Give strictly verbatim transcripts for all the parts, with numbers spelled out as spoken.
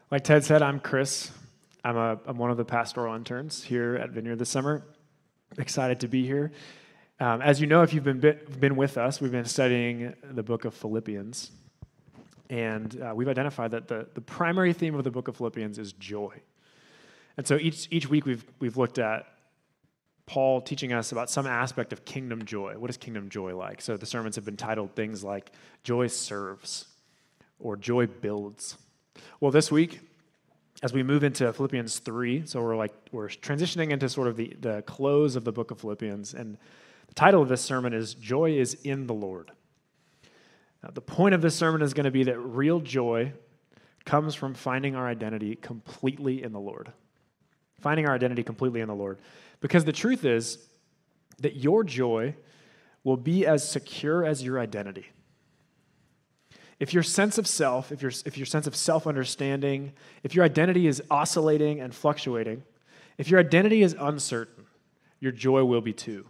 Like Ted said, I'm Chris. I'm, a, I'm one of the pastoral interns here at Vineyard this summer. Excited to be here. Um, as you know, if you've been bit, been with us, we've been studying the book of Philippians. And uh, we've identified that the, the primary theme of the book of Philippians is joy. And so each, each week we've, we've looked at Paul teaching us about some aspect of kingdom joy. What is kingdom joy like? So the sermons have been titled things like Joy Serves or Joy Builds. Well, this week, as we move into Philippians three, so we're like we're transitioning into sort of the, the close of the book of Philippians, and the title of this sermon is Joy is in the Lord. Now, the point of this sermon is going to be that real joy comes from finding our identity completely in the Lord. Finding our identity completely in the Lord. Because the truth is that your joy will be as secure as your identity. If your sense of self, if your, if your sense of self-understanding, if your identity is oscillating and fluctuating, if your identity is uncertain, your joy will be too.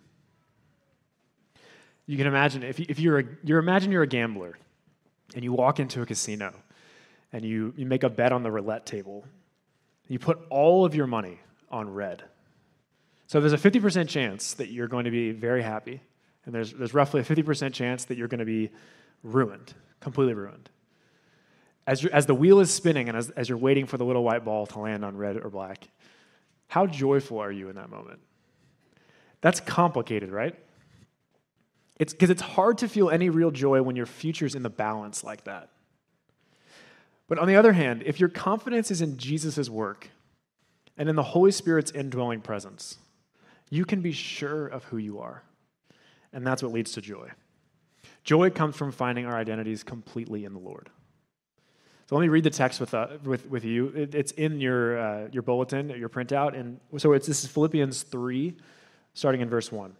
You can imagine, if, you, if you're, a, you're, imagine you're a gambler, and you walk into a casino, and you, you make a bet on the roulette table. You put all of your money on red. So there's a fifty percent chance that you're going to be very happy, and there's, there's roughly a fifty percent chance that you're going to be ruined, completely ruined. As, as the wheel is spinning and as, as you're waiting for the little white ball to land on red or black, how joyful are you in that moment? That's complicated, right? It's because it's hard to feel any real joy when your future's in the balance like that. But on the other hand, if your confidence is in Jesus' work and in the Holy Spirit's indwelling presence, you can be sure of who you are. And that's what leads to joy. Joy comes from finding our identities completely in the Lord. So let me read the text with uh, with, with you. It, it's in your uh, your bulletin, your printout. And so it's this is Philippians three, starting in verse one.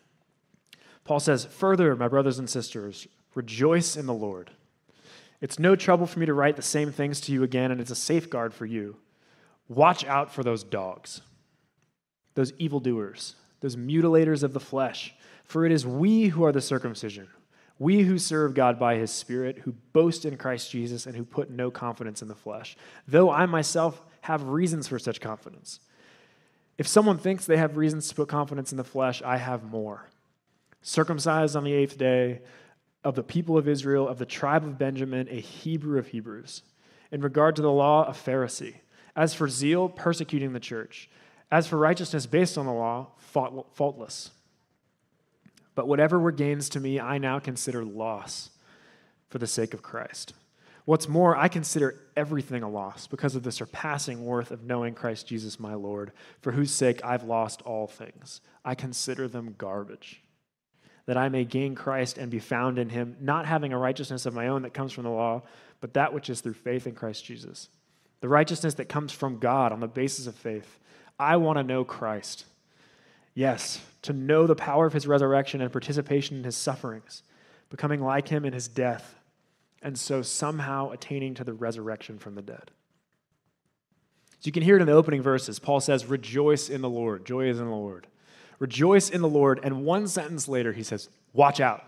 Paul says, "Further, my brothers and sisters, rejoice in the Lord. It's no trouble for me to write the same things to you again, and it's a safeguard for you. Watch out for those dogs, those evildoers, those mutilators of the flesh, for it is we who are the circumcision, we who serve God by his Spirit, who boast in Christ Jesus and who put no confidence in the flesh, though I myself have reasons for such confidence. If someone thinks they have reasons to put confidence in the flesh, I have more. Circumcised on the eighth day, of the people of Israel, of the tribe of Benjamin, a Hebrew of Hebrews. In regard to the law, a Pharisee. As for zeal, persecuting the church. As for righteousness based on the law, faultless. But whatever were gains to me, I now consider loss for the sake of Christ. What's more, I consider everything a loss because of the surpassing worth of knowing Christ Jesus my Lord, for whose sake I've lost all things. I consider them garbage, that I may gain Christ and be found in him, not having a righteousness of my own that comes from the law, but that which is through faith in Christ Jesus. The righteousness that comes from God on the basis of faith. I want to know Christ. Yes, to know the power of his resurrection and participation in his sufferings, becoming like him in his death, and so somehow attaining to the resurrection from the dead." So you can hear it in the opening verses. Paul says, "Rejoice in the Lord." Joy is in the Lord. Rejoice in the Lord. And one sentence later, he says, watch out.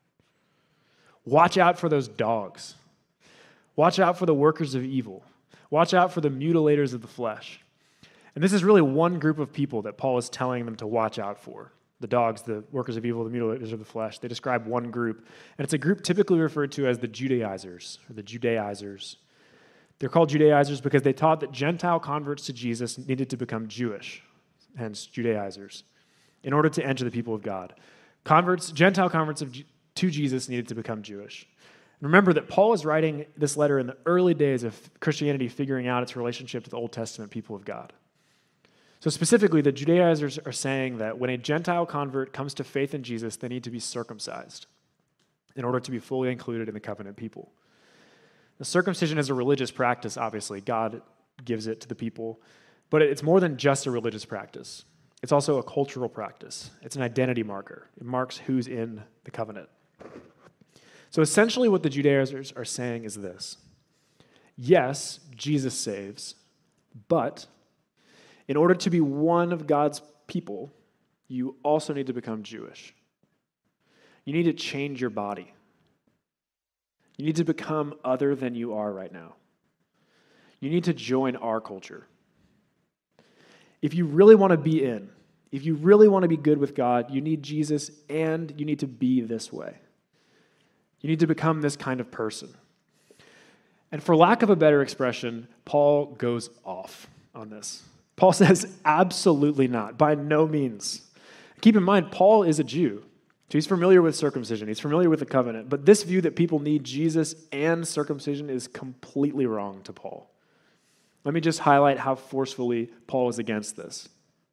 Watch out for those dogs. Watch out for the workers of evil. Watch out for the mutilators of the flesh. And this is really one group of people that Paul is telling them to watch out for. The dogs, the workers of evil, the mutilators of the flesh. They describe one group. And it's a group typically referred to as the Judaizers, or the Judaizers. They're called Judaizers because they taught that Gentile converts to Jesus needed to become Jewish, hence Judaizers, in order to enter the people of God. Converts, Gentile converts of, to Jesus needed to become Jewish. Remember that Paul is writing this letter in the early days of Christianity figuring out its relationship to the Old Testament people of God. So specifically, the Judaizers are saying that when a Gentile convert comes to faith in Jesus, they need to be circumcised in order to be fully included in the covenant people. The circumcision is a religious practice, obviously. God gives it to the people. But it's more than just a religious practice. It's also a cultural practice. It's an identity marker. It marks who's in the covenant. So essentially what the Judaizers are saying is this. Yes, Jesus saves, but in order to be one of God's people, you also need to become Jewish. You need to change your body. You need to become other than you are right now. You need to join our culture. If you really want to be in, if you really want to be good with God, you need Jesus and you need to be this way. You need to become this kind of person. And for lack of a better expression, Paul goes off on this. Paul says, absolutely not, by no means. Keep in mind, Paul is a Jew. So he's familiar with circumcision. He's familiar with the covenant. But this view that people need Jesus and circumcision is completely wrong to Paul. Let me just highlight how forcefully Paul is against this.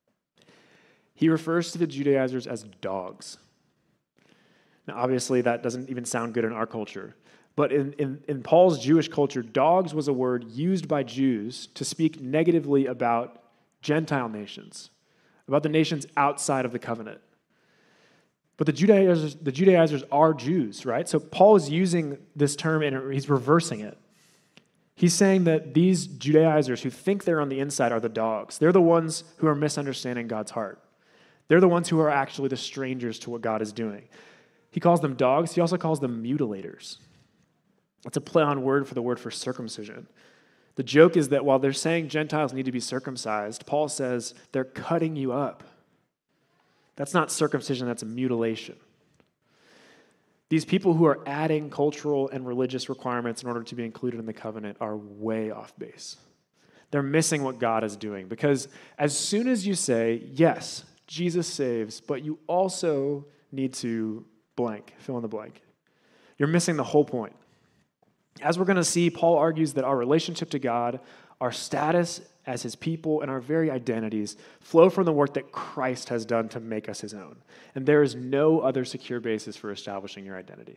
He refers to the Judaizers as dogs. Now, obviously, that doesn't even sound good in our culture. But in, in, in Paul's Jewish culture, dogs was a word used by Jews to speak negatively about Gentile nations, about the nations outside of the covenant. But the Judaizers, the Judaizers are Jews, right? So Paul is using this term and he's reversing it. He's saying that these Judaizers who think they're on the inside are the dogs. They're the ones who are misunderstanding God's heart. They're the ones who are actually the strangers to what God is doing. He calls them dogs. He also calls them mutilators. That's a play on word for the word for circumcision. The joke is that while they're saying Gentiles need to be circumcised, Paul says they're cutting you up. That's not circumcision, that's a mutilation. These people who are adding cultural and religious requirements in order to be included in the covenant are way off base. They're missing what God is doing because as soon as you say, yes, Jesus saves, but you also need to blank, fill in the blank, you're missing the whole point. As we're going to see, Paul argues that our relationship to God, our status as his people, and our very identities flow from the work that Christ has done to make us his own. And there is no other secure basis for establishing your identity.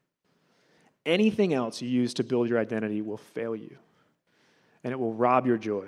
Anything else you use to build your identity will fail you, and it will rob your joy.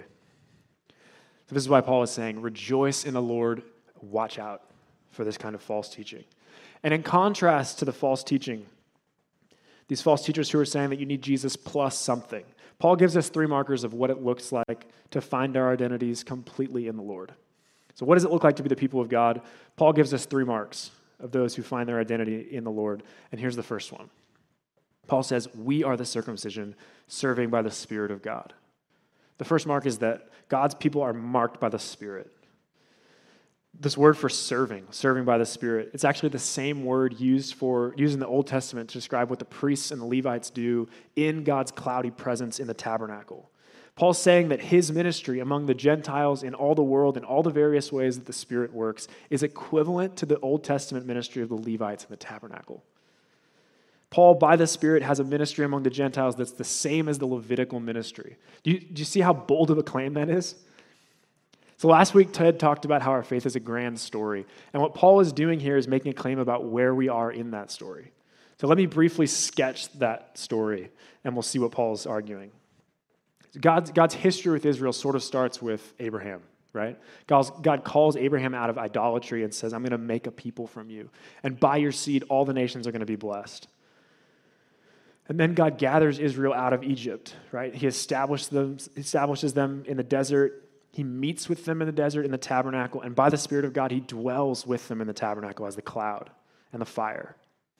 So this is why Paul is saying, rejoice in the Lord, watch out for this kind of false teaching. And in contrast to the false teaching, these false teachers who are saying that you need Jesus plus something, Paul gives us three markers of what it looks like to find our identities completely in the Lord. So what does it look like to be the people of God? Paul gives us three marks of those who find their identity in the Lord. And here's the first one. Paul says, we are the circumcision serving by the Spirit of God. The first mark is that God's people are marked by the Spirit. This word for serving, serving by the Spirit, it's actually the same word used for used in the Old Testament to describe what the priests and the Levites do in God's cloudy presence in the tabernacle. Paul's saying that his ministry among the Gentiles in all the world, in all the various ways that the Spirit works, is equivalent to the Old Testament ministry of the Levites in the tabernacle. Paul, by the Spirit, has a ministry among the Gentiles that's the same as the Levitical ministry. Do you, do you see how bold of a claim that is? So last week, Ted talked about how our faith is a grand story. And what Paul is doing here is making a claim about where we are in that story. So let me briefly sketch that story, and we'll see what Paul is arguing. God's, God's history with Israel sort of starts with Abraham, right? God's, God calls Abraham out of idolatry and says, I'm going to make a people from you. And by your seed, all the nations are going to be blessed. And then God gathers Israel out of Egypt, right? He establishes them, establishes them in the desert. He meets with them in the desert, in the tabernacle, and by the Spirit of God, he dwells with them in the tabernacle as the cloud and the fire.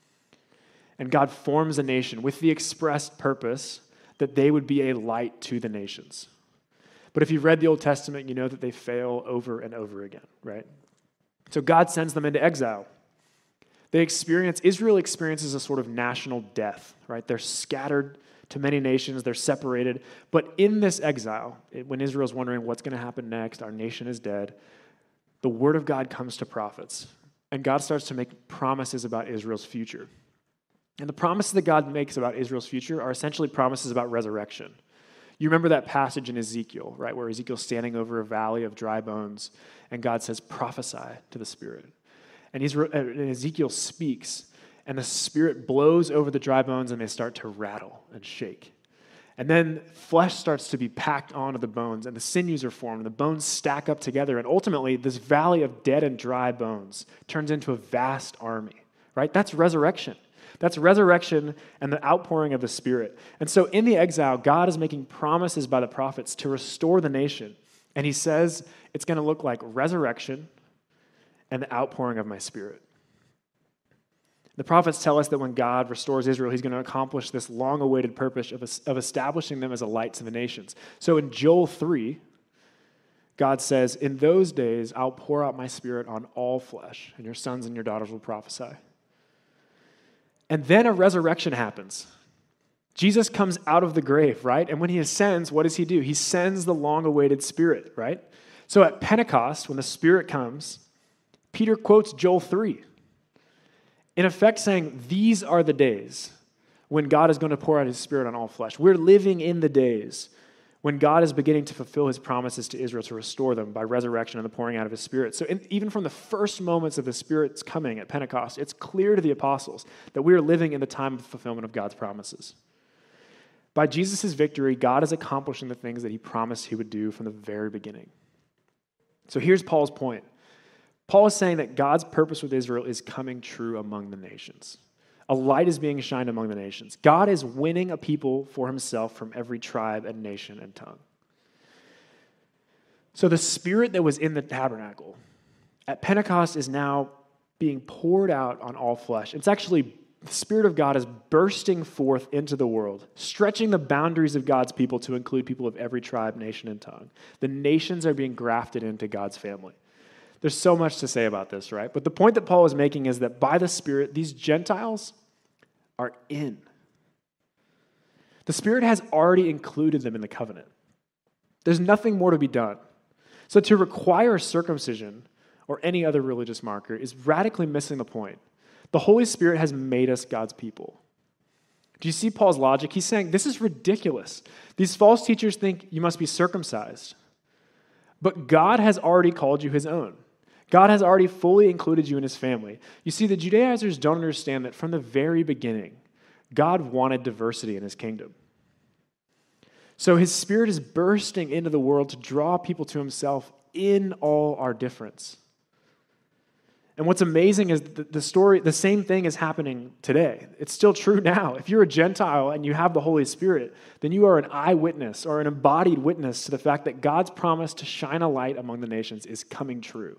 And God forms a nation with the expressed purpose that they would be a light to the nations. But if you've read the Old Testament, you know that they fail over and over again, right? So God sends them into exile. They experience, Israel experiences a sort of national death, right? They're scattered to many nations, they're separated. But in this exile, when Israel's wondering what's going to happen next, our nation is dead, the word of God comes to prophets. And God starts to make promises about Israel's future. And the promises that God makes about Israel's future are essentially promises about resurrection. You remember that passage in Ezekiel, right, where Ezekiel's standing over a valley of dry bones, and God says, prophesy to the Spirit. And, he's, and Ezekiel speaks, and the Spirit blows over the dry bones, and they start to rattle and shake. And then flesh starts to be packed onto the bones, and the sinews are formed, and the bones stack up together, and ultimately, this valley of dead and dry bones turns into a vast army, right? That's resurrection. That's resurrection and the outpouring of the Spirit. And so in the exile, God is making promises by the prophets to restore the nation. And he says it's going to look like resurrection and the outpouring of my Spirit. The prophets tell us that when God restores Israel, he's going to accomplish this long-awaited purpose of, of establishing them as a light to the nations. So in Joel three, God says, in those days, I'll pour out my spirit on all flesh, and your sons and your daughters will prophesy. And then a resurrection happens. Jesus comes out of the grave, right? And when he ascends, what does he do? He sends the long-awaited Spirit, right? So at Pentecost, when the Spirit comes, Peter quotes Joel three, in effect saying, these are the days when God is going to pour out his Spirit on all flesh. We're living in the days when God is beginning to fulfill his promises to Israel to restore them by resurrection and the pouring out of his Spirit. So in, even from the first moments of the Spirit's coming at Pentecost, it's clear to the apostles that we are living in the time of fulfillment of God's promises. By Jesus' victory, God is accomplishing the things that he promised he would do from the very beginning. So here's Paul's point. Paul is saying that God's purpose with Israel is coming true among the nations. A light is being shined among the nations. God is winning a people for himself from every tribe and nation and tongue. So the Spirit that was in the tabernacle at Pentecost is now being poured out on all flesh. It's actually, the Spirit of God is bursting forth into the world, stretching the boundaries of God's people to include people of every tribe, nation, and tongue. The nations are being grafted into God's family. There's so much to say about this, right? But the point that Paul is making is that by the Spirit, these Gentiles are in. The Spirit has already included them in the covenant. There's nothing more to be done. So to require circumcision or any other religious marker is radically missing the point. The Holy Spirit has made us God's people. Do you see Paul's logic? He's saying, this is ridiculous. These false teachers think you must be circumcised. But God has already called you his own. God has already fully included you in his family. You see, the Judaizers don't understand that from the very beginning, God wanted diversity in his kingdom. So his Spirit is bursting into the world to draw people to himself in all our difference. And what's amazing is that the story, the same thing is happening today. It's still true now. If you're a Gentile and you have the Holy Spirit, then you are an eyewitness or an embodied witness to the fact that God's promise to shine a light among the nations is coming true.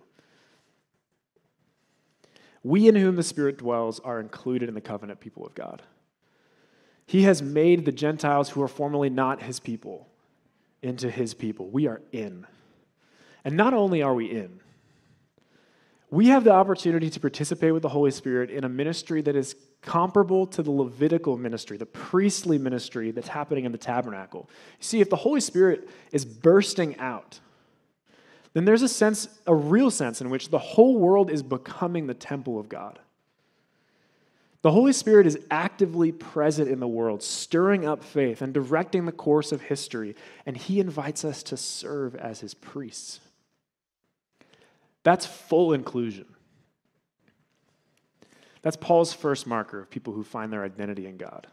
We in whom the Spirit dwells are included in the covenant people of God. He has made the Gentiles who are formerly not his people into his people. We are in. And not only are we in, we have the opportunity to participate with the Holy Spirit in a ministry that is comparable to the Levitical ministry, the priestly ministry that's happening in the tabernacle. You see, if the Holy Spirit is bursting out, then there's a sense, a real sense in which the whole world is becoming the temple of God. The Holy Spirit is actively present in the world, stirring up faith and directing the course of history, and he invites us to serve as his priests. That's full inclusion. That's Paul's first marker of people who find their identity in God.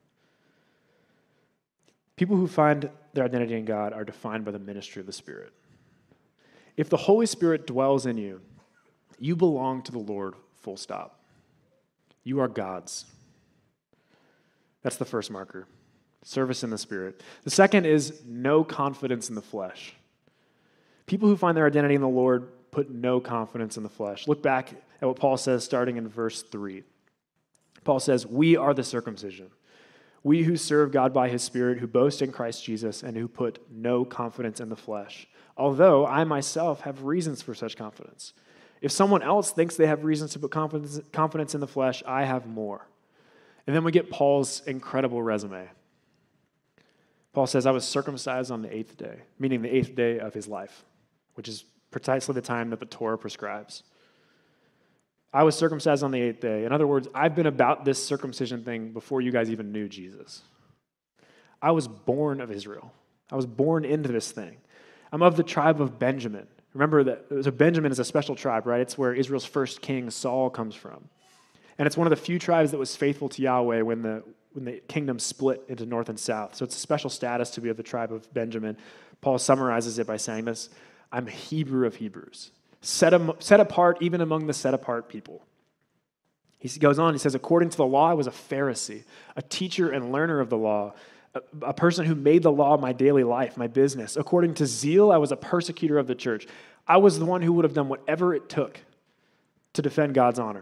People who find their identity in God are defined by the ministry of the Spirit. If the Holy Spirit dwells in you, you belong to the Lord, full stop. You are God's. That's the first marker. Service in the Spirit. The second is no confidence in the flesh. People who find their identity in the Lord put no confidence in the flesh. Look back at what Paul says starting in verse three. Paul says, we are the circumcision. We who serve God by his Spirit, who boast in Christ Jesus, and who put no confidence in the flesh. Although I myself have reasons for such confidence. If someone else thinks they have reasons to put confidence, confidence in the flesh, I have more. And then we get Paul's incredible resume. Paul says, I was circumcised on the eighth day, meaning the eighth day of his life, which is precisely the time that the Torah prescribes. I was circumcised on the eighth day. In other words, I've been about this circumcision thing before you guys even knew Jesus. I was born of Israel. I was born into this thing. I'm of the tribe of Benjamin. Remember that so Benjamin is a special tribe, right? It's where Israel's first king, Saul, comes from. And it's one of the few tribes that was faithful to Yahweh when the when the kingdom split into north and south. So it's a special status to be of the tribe of Benjamin. Paul summarizes it by saying this, I'm Hebrew of Hebrews, set, am, set apart even among the set apart people. He goes on, he says, according to the law, I was a Pharisee, a teacher and learner of the law, a, a person who made the law my daily life, my business. According to zeal, I was a persecutor of the church. I was the one who would have done whatever it took to defend God's honor.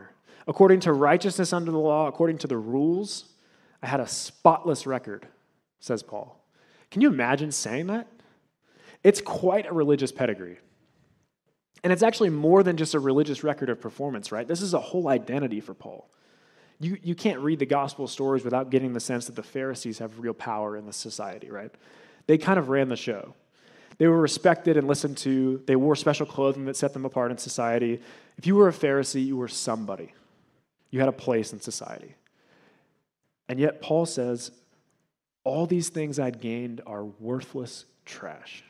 According to righteousness under the law, according to the rules, I had a spotless record, says Paul. Can you imagine saying that? It's quite a religious pedigree. And it's actually more than just a religious record of performance, right? This is a whole identity for Paul. You, you can't read the gospel stories without getting the sense that the Pharisees have real power in the society, right? They kind of ran the show. They were respected and listened to. They wore special clothing that set them apart in society. If you were a Pharisee, you were somebody. You had a place in society. And yet Paul says, all these things I'd gained are worthless trash.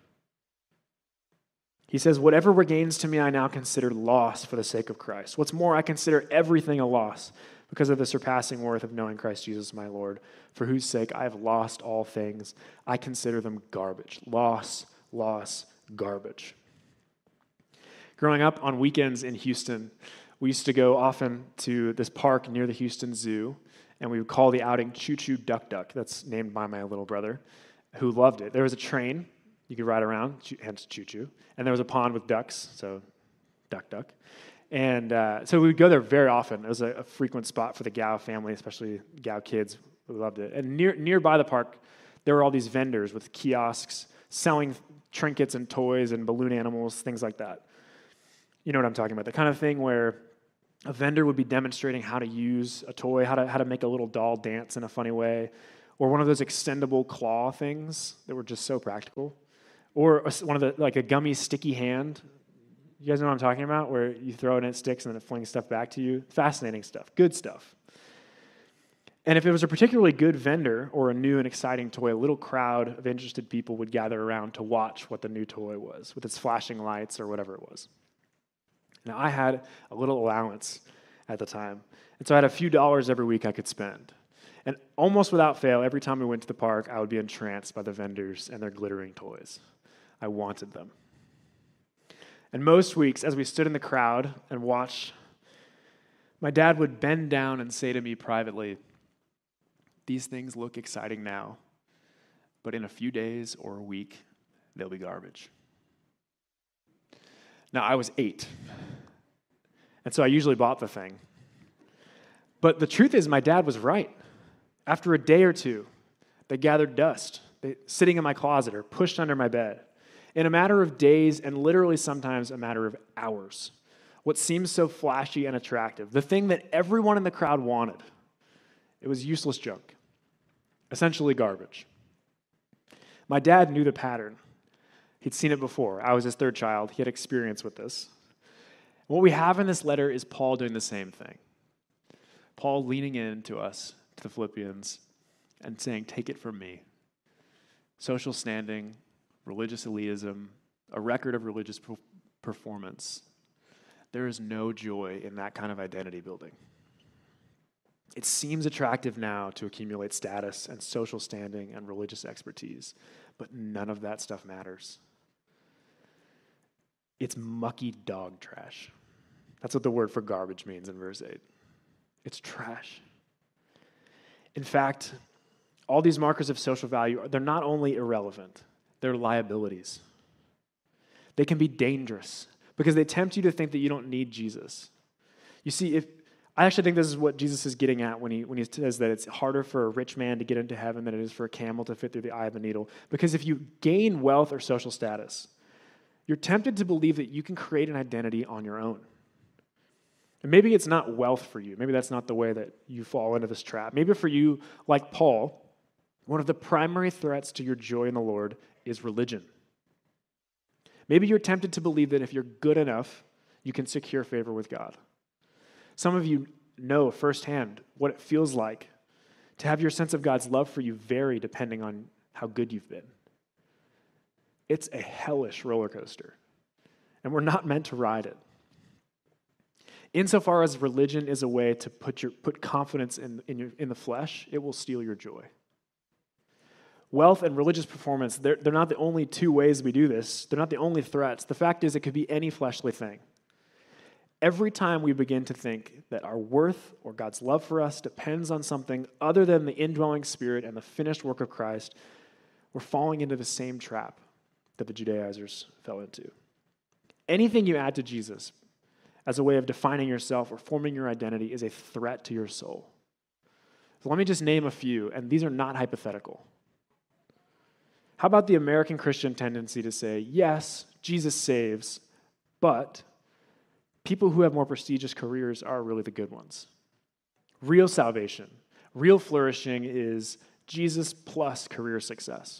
He says, whatever were gains to me, I now consider loss for the sake of Christ. What's more, I consider everything a loss because of the surpassing worth of knowing Christ Jesus my Lord, for whose sake I have lost all things. I consider them garbage. Loss, loss, garbage. Growing up on weekends in Houston, we used to go often to this park near the Houston Zoo, and we would call the outing Choo Choo Duck Duck. That's named by my little brother, who loved it. There was a train you could ride around, hence Choo Choo, and there was a pond with ducks, so Duck Duck. And uh, so we would go there very often. It was a, a frequent spot for the Gao family, especially Gao kids. We loved it. And near nearby the park, there were all these vendors with kiosks selling trinkets and toys and balloon animals, things like that. You know what I'm talking about, the kind of thing where a vendor would be demonstrating how to use a toy, how to how to make a little doll dance in a funny way, or one of those extendable claw things that were just so practical, or a, one of the, like a gummy sticky hand. You guys know what I'm talking about, where you throw it and it sticks and then it flings stuff back to you? Fascinating stuff, good stuff. And if it was a particularly good vendor or a new and exciting toy, a little crowd of interested people would gather around to watch what the new toy was, with its flashing lights or whatever it was. Now, I had a little allowance at the time, and so I had a few dollars every week I could spend. And almost without fail, every time we went to the park, I would be entranced by the vendors and their glittering toys. I wanted them. And most weeks, as we stood in the crowd and watched, my dad would bend down and say to me privately, "These things look exciting now, but in a few days or a week, they'll be garbage." Now, I was eight, and so I usually bought the thing. But the truth is, my dad was right. After a day or two, they gathered dust, they, sitting in my closet or pushed under my bed. In a matter of days, and literally sometimes a matter of hours, what seemed so flashy and attractive, the thing that everyone in the crowd wanted, it was useless junk, essentially garbage. My dad knew the pattern. He'd seen it before. I was his third child. He had experience with this. What we have in this letter is Paul doing the same thing. Paul leaning in to us, to the Philippians, and saying, "Take it from me. Social standing, religious elitism, a record of religious performance. There is no joy in that kind of identity building. It seems attractive now to accumulate status and social standing and religious expertise, but none of that stuff matters. It's mucky dog trash." That's what the word for garbage means in verse eight. It's trash. In fact, all these markers of social value, they're not only irrelevant, they're liabilities. They can be dangerous because they tempt you to think that you don't need Jesus. You see, if I actually think this is what Jesus is getting at when he when he says that it's harder for a rich man to get into heaven than it is for a camel to fit through the eye of a needle. Because if you gain wealth or social status, you're tempted to believe that you can create an identity on your own. And maybe it's not wealth for you. Maybe that's not the way that you fall into this trap. Maybe for you, like Paul, one of the primary threats to your joy in the Lord is religion. Maybe you're tempted to believe that if you're good enough, you can secure favor with God. Some of you know firsthand what it feels like to have your sense of God's love for you vary depending on how good you've been. It's a hellish roller coaster, and we're not meant to ride it. Insofar as religion is a way to put your put confidence in, in, your, in the flesh, it will steal your joy. Wealth and religious performance, they're, they're not the only two ways we do this. They're not the only threats. The fact is, it could be any fleshly thing. Every time we begin to think that our worth or God's love for us depends on something other than the indwelling Spirit and the finished work of Christ, we're falling into the same trap that the Judaizers fell into. Anything you add to Jesus, as a way of defining yourself or forming your identity is a threat to your soul. So let me just name a few, and these are not hypothetical. How about the American Christian tendency to say, yes, Jesus saves, but people who have more prestigious careers are really the good ones? Real salvation, real flourishing is Jesus plus career success.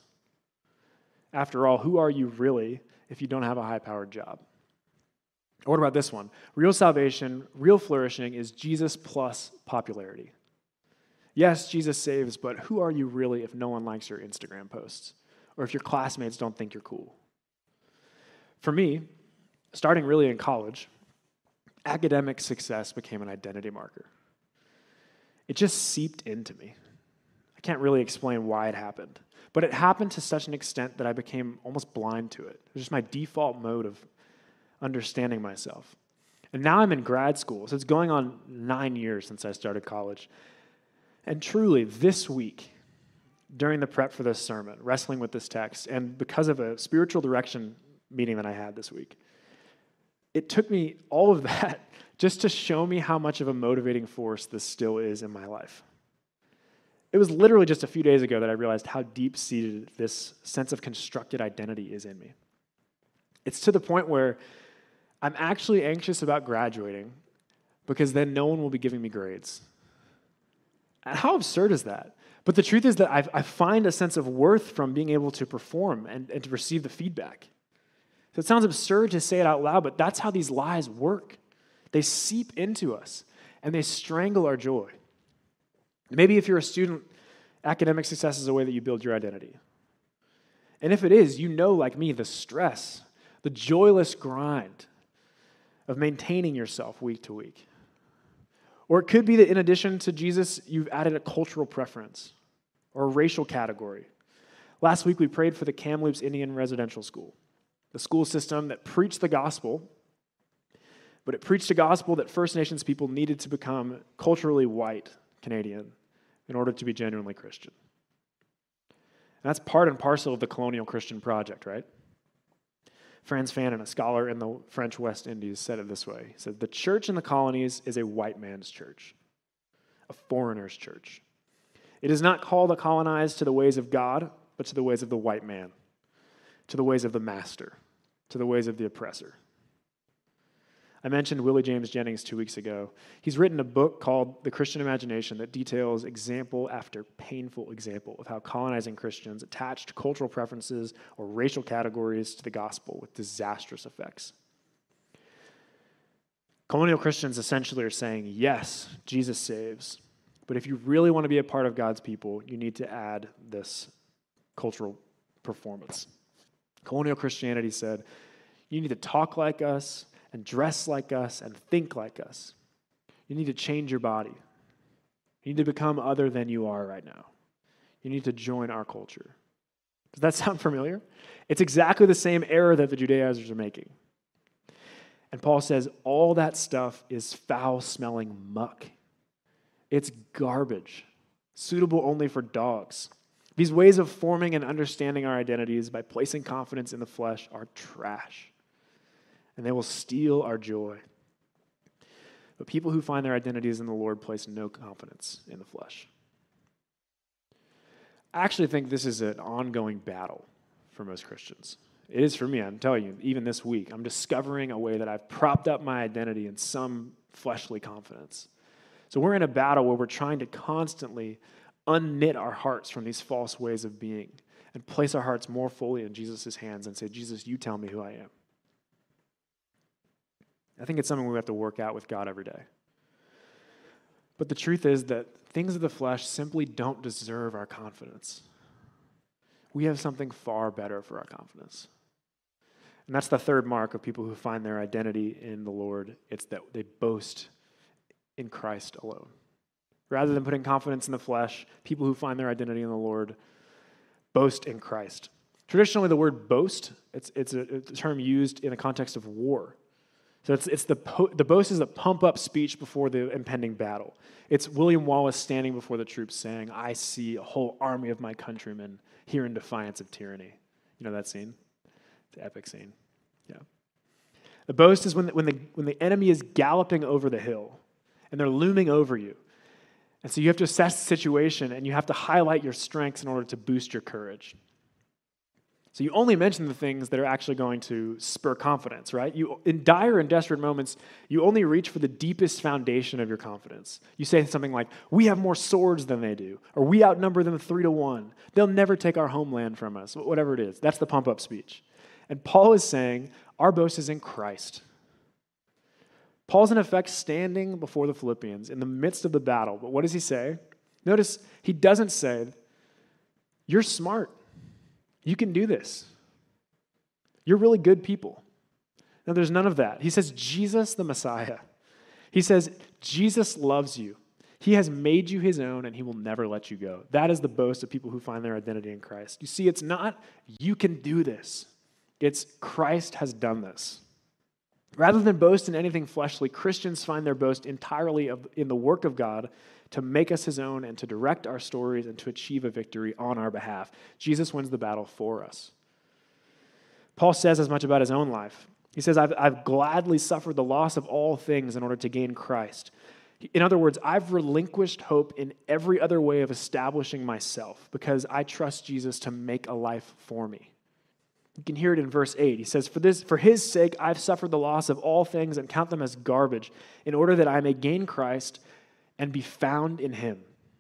After all, who are you really if you don't have a high-powered job? Or what about this one? Real salvation, real flourishing is Jesus plus popularity. Yes, Jesus saves, but who are you really if no one likes your Instagram posts? Or if your classmates don't think you're cool? For me, starting really in college, academic success became an identity marker. It just seeped into me. I can't really explain why it happened, but it happened to such an extent that I became almost blind to it. It was just my default mode of understanding myself. And now I'm in grad school, so it's going on nine years since I started college. And truly, this week, during the prep for this sermon, wrestling with this text, and because of a spiritual direction meeting that I had this week, it took me all of that just to show me how much of a motivating force this still is in my life. It was literally just a few days ago that I realized how deep-seated this sense of constructed identity is in me. It's to the point where I'm actually anxious about graduating because then no one will be giving me grades. And how absurd is that? But the truth is that I've, I find a sense of worth from being able to perform and, and to receive the feedback. So it sounds absurd to say it out loud, but that's how these lies work. They seep into us, and they strangle our joy. Maybe if you're a student, academic success is a way that you build your identity. And if it is, you know, like me, the stress, the joyless grind of maintaining yourself week to week. Or it could be that in addition to Jesus, you've added a cultural preference or a racial category. Last week, we prayed for the Kamloops Indian Residential School, the school system that preached the gospel, but it preached a gospel that First Nations people needed to become culturally white Canadian in order to be genuinely Christian. And that's part and parcel of the colonial Christian project, right? Franz Fanon, a scholar in the French West Indies, said it this way. He said, the church in the colonies is a white man's church, a foreigner's church. It is not called to colonize to the ways of God, but to the ways of the white man, to the ways of the master, to the ways of the oppressor. I mentioned Willie James Jennings two weeks ago. He's written a book called The Christian Imagination that details example after painful example of how colonizing Christians attached cultural preferences or racial categories to the gospel with disastrous effects. Colonial Christians essentially are saying, yes, Jesus saves, but if you really want to be a part of God's people, you need to add this cultural performance. Colonial Christianity said, you need to talk like us, and dress like us, and think like us. You need to change your body. You need to become other than you are right now. You need to join our culture. Does that sound familiar? It's exactly the same error that the Judaizers are making. And Paul says all that stuff is foul-smelling muck. It's garbage, suitable only for dogs. These ways of forming and understanding our identities by placing confidence in the flesh are trash. And they will steal our joy. But people who find their identities in the Lord place no confidence in the flesh. I actually think this is an ongoing battle for most Christians. It is for me, I'm telling you, even this week. I'm discovering a way that I've propped up my identity in some fleshly confidence. So we're in a battle where we're trying to constantly unknit our hearts from these false ways of being and place our hearts more fully in Jesus' hands and say, Jesus, you tell me who I am. I think it's something we have to work out with God every day. But the truth is that things of the flesh simply don't deserve our confidence. We have something far better for our confidence. And that's the third mark of people who find their identity in the Lord. It's that they boast in Christ alone. Rather than putting confidence in the flesh, people who find their identity in the Lord boast in Christ. Traditionally, the word boast, it's, it's a, a term used in the context of war. So it's, it's the, po- the boast is the pump-up speech before the impending battle. It's William Wallace standing before the troops saying, I see a whole army of my countrymen here in defiance of tyranny. You know that scene? It's an epic scene. Yeah. The boast is when the, when the, when the enemy is galloping over the hill and they're looming over you. And so you have to assess the situation and you have to highlight your strengths in order to boost your courage. So you only mention the things that are actually going to spur confidence, right? You, in dire and desperate moments, you only reach for the deepest foundation of your confidence. You say something like, we have more swords than they do, or we outnumber them three to one. They'll never take our homeland from us, whatever it is. That's the pump-up speech. And Paul is saying, our boast is in Christ. Paul's in effect standing before the Philippians in the midst of the battle. But what does he say? Notice he doesn't say, you're smart. You can do this. You're really good people. Now, there's none of that. He says, Jesus the Messiah. He says, Jesus loves you. He has made you his own, and he will never let you go. That is the boast of people who find their identity in Christ. You see, it's not, you can do this. It's Christ has done this. Rather than boast in anything fleshly, Christians find their boast entirely of, in the work of God to make us his own and to direct our stories and to achieve a victory on our behalf. Jesus wins the battle for us. Paul says as much about his own life. He says, I've, I've gladly suffered the loss of all things in order to gain Christ. In other words, I've relinquished hope in every other way of establishing myself because I trust Jesus to make a life for me. You can hear it in verse eight. He says, for this, for his sake, I've suffered the loss of all things and count them as garbage in order that I may gain Christ and be found in him.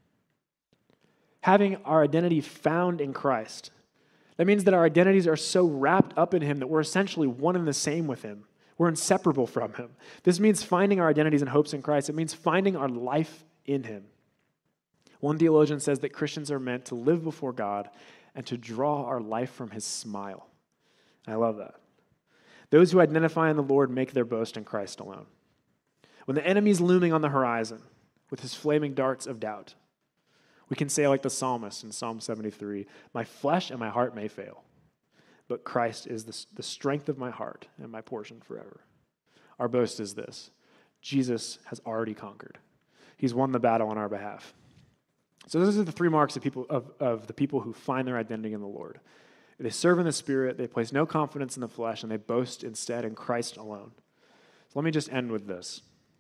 Having our identity found in Christ. That means that our identities are so wrapped up in him that we're essentially one and the same with him. We're inseparable from him. This means finding our identities and hopes in Christ. It means finding our life in him. One theologian says that Christians are meant to live before God and to draw our life from his smile. I love that. Those who identify in the Lord make their boast in Christ alone. When the enemy is looming on the horizon with his flaming darts of doubt, we can say like the psalmist in Psalm seventy-three, my flesh and my heart may fail, but Christ is the, the strength of my heart and my portion forever. Our boast is this: Jesus has already conquered. He's won the battle on our behalf. So those are the three marks of people of, of the people who find their identity in the Lord. They serve in the Spirit, they place no confidence in the flesh, and they boast instead in Christ alone. So let me just end with this.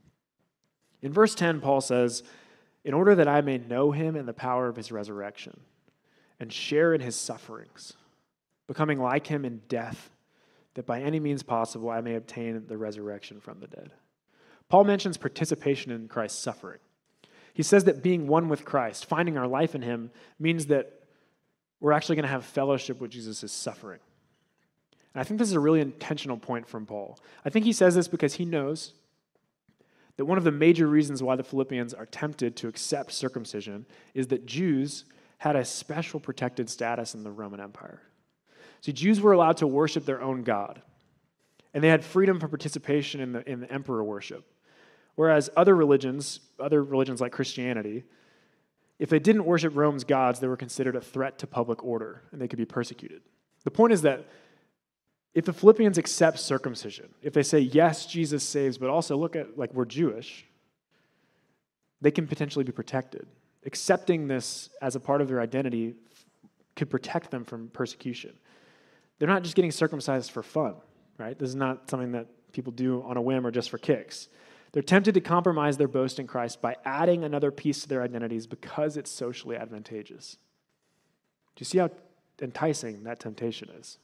In verse ten, Paul says, in order that I may know him and the power of his resurrection and share in his sufferings, becoming like him in death, that by any means possible I may obtain the resurrection from the dead. Paul mentions participation in Christ's suffering. He says that being one with Christ, finding our life in him, means that we're actually going to have fellowship with Jesus' suffering. And I think this is a really intentional point from Paul. I think he says this because he knows that one of the major reasons why the Philippians are tempted to accept circumcision is that Jews had a special protected status in the Roman Empire. See, Jews were allowed to worship their own God, and they had freedom for participation in the, in the emperor worship. Whereas other religions, other religions like Christianity, if they didn't worship Rome's gods, they were considered a threat to public order, and they could be persecuted. The point is that if the Philippians accept circumcision, if they say, yes, Jesus saves, but also look at, like, we're Jewish, they can potentially be protected. Accepting this as a part of their identity could protect them from persecution. They're not just getting circumcised for fun, right? This is not something that people do on a whim or just for kicks. They're tempted to compromise their boast in Christ by adding another piece to their identities because it's socially advantageous. Do you see how enticing that temptation is?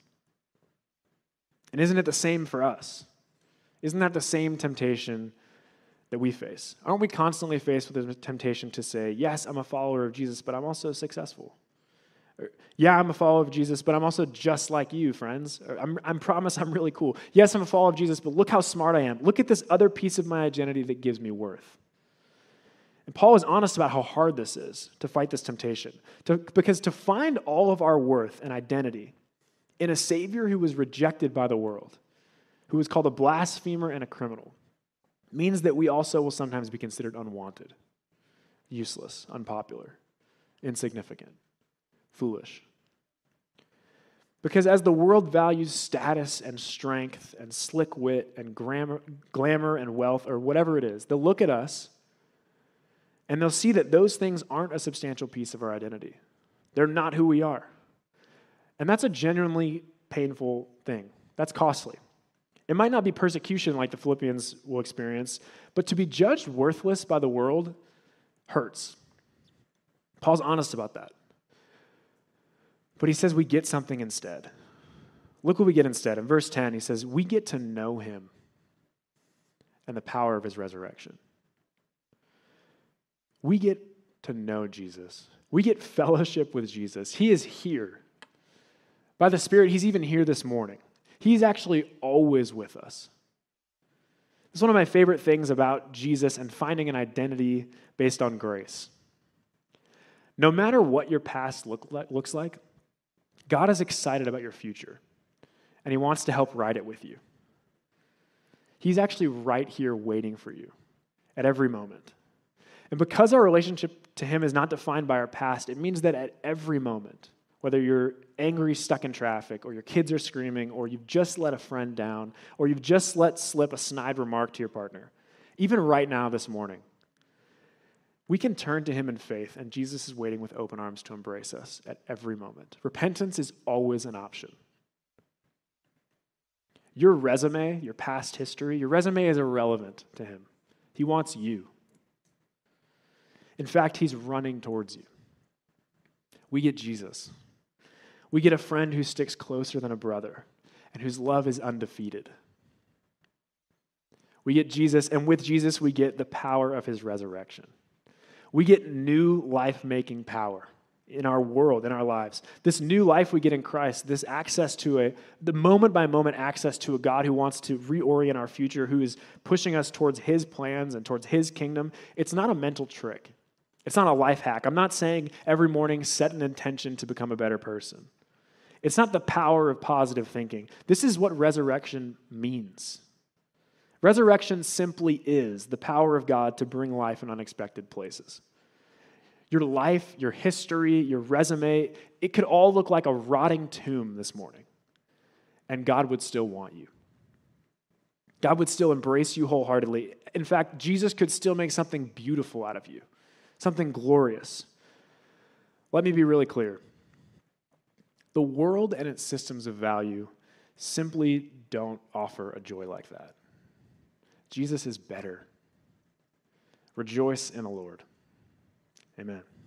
And isn't it the same for us? Isn't that the same temptation that we face? Aren't we constantly faced with the temptation to say, yes, I'm a follower of Jesus, but I'm also successful? Or, yeah, I'm a follower of Jesus, but I'm also just like you, friends. Or, I'm, I promise I'm really cool. Yes, I'm a follower of Jesus, but look how smart I am. Look at this other piece of my identity that gives me worth. And Paul is honest about how hard this is to fight this temptation. To, because to find all of our worth and identity in a Savior who was rejected by the world, who was called a blasphemer and a criminal, means that we also will sometimes be considered unwanted, useless, unpopular, insignificant, foolish. Because as the world values status and strength and slick wit and glamour, glamour and wealth or whatever it is, they'll look at us and they'll see that those things aren't a substantial piece of our identity. They're not who we are. And that's a genuinely painful thing. That's costly. It might not be persecution like the Philippians will experience, but to be judged worthless by the world hurts. Paul's honest about that. But he says we get something instead. Look what we get instead. In verse ten, he says, we get to know him and the power of his resurrection. We get to know Jesus. We get fellowship with Jesus. He is here. By the Spirit, he's even here this morning. He's actually always with us. It's one of my favorite things about Jesus and finding an identity based on grace. No matter what your past look like, looks like, God is excited about your future, and he wants to help write it with you. He's actually right here waiting for you at every moment. And because our relationship to him is not defined by our past, it means that at every moment, whether you're angry, stuck in traffic, or your kids are screaming, or you've just let a friend down, or you've just let slip a snide remark to your partner, even right now this morning, we can turn to him in faith, and Jesus is waiting with open arms to embrace us at every moment. Repentance is always an option. Your resume, your past history, your resume is irrelevant to him. He wants you. In fact, he's running towards you. We get Jesus. We get a friend who sticks closer than a brother and whose love is undefeated. We get Jesus, and with Jesus, we get the power of his resurrection. We get new life-making power in our world, in our lives. This new life we get in Christ, this access to a, the moment-by-moment access to a God who wants to reorient our future, who is pushing us towards his plans and towards his kingdom, it's not a mental trick. It's not a life hack. I'm not saying every morning set an intention to become a better person. It's not the power of positive thinking. This is what resurrection means. Resurrection simply is the power of God to bring life in unexpected places. Your life, your history, your resume, it could all look like a rotting tomb this morning, and God would still want you. God would still embrace you wholeheartedly. In fact, Jesus could still make something beautiful out of you, something glorious. Let me be really clear. The world and its systems of value simply don't offer a joy like that. Jesus is better. Rejoice in the Lord. Amen.